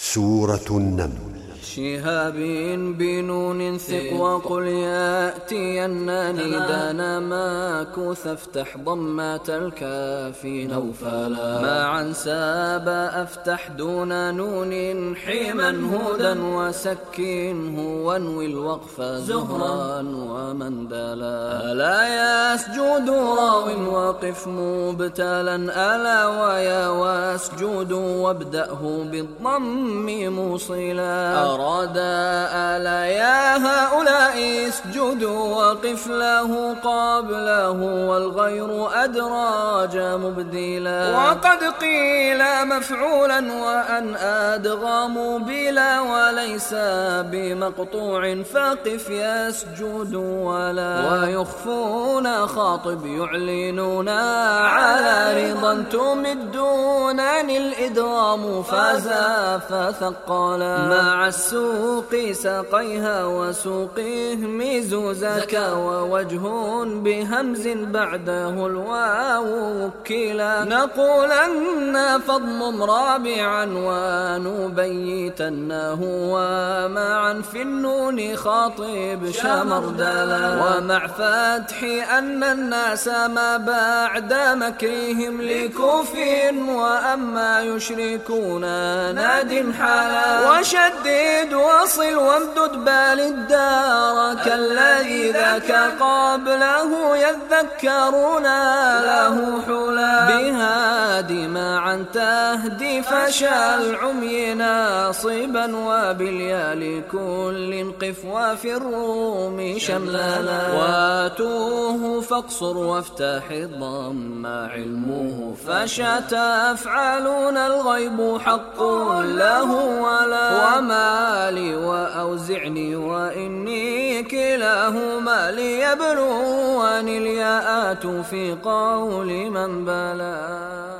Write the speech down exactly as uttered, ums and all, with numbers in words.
سورة النمل. شهاب بنون ثق وقل يأتينني دانا ماكوث افتح ضمات الكافي نوفلا معا ساب افتح دون نون حيما هودا وسكنه وانوي الوقف زهرا ومندلا ألا يسجد راو وقف مبتلا ألا ويا واسجد وابدأه بالضم موصلا أراد ألا يا هؤلاء اسجدوا وقف له قبله والغير أدراج مبدلا وقد قيل مفعولا وأن أدغام بلا وليس بمقطوع فقف يسجد ولا ويخفون خاطب يعلنون على رضا تمدونني الإدغام فازا فثقلا مع السوق ساقيها وسوقه مزوزك ووجه بهمز بعده الواو وكلا نقولن فضم رابعا ونبيتنه ومعا في النون خاطب شمردلا ومع فتح أن الناس ما بعد مكرهم لكوف وأما يشركون ناد حلا وشدد وصل وامدد بال الدار كالذي ذاك قبله يذكرون له حلا بهادي معا تهدي فشى العمي ناصبا وباليا لكل قف وفي الروم شملالا واتوه فاقصر وافتح الضم علمه فشى تفعلون الغيب حق له ولا وما لي وأوزعني وإني كلاهما ليبلوني الياءات في قول من بلا.